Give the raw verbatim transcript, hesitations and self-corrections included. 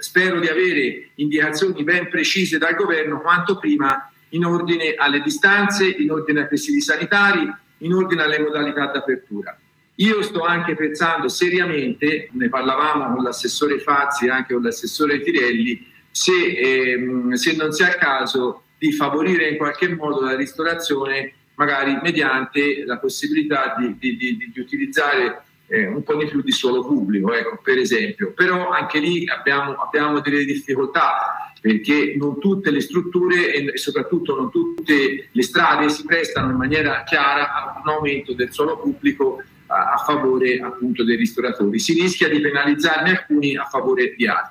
spero di avere indicazioni ben precise dal governo quanto prima in ordine alle distanze, in ordine ai presidi sanitari, in ordine alle modalità d'apertura. Io sto anche pensando seriamente, ne parlavamo con l'assessore Fazzi e anche con l'assessore Tirelli, se, ehm, se non sia il caso di favorire in qualche modo la ristorazione, magari mediante la possibilità di, di, di, di utilizzare eh, un po' di più di suolo pubblico, ecco, per esempio. Però anche lì abbiamo, abbiamo delle difficoltà, perché non tutte le strutture e soprattutto non tutte le strade si prestano in maniera chiara a un aumento del suolo pubblico a, a favore appunto dei ristoratori. Si rischia di penalizzarne alcuni a favore di altri.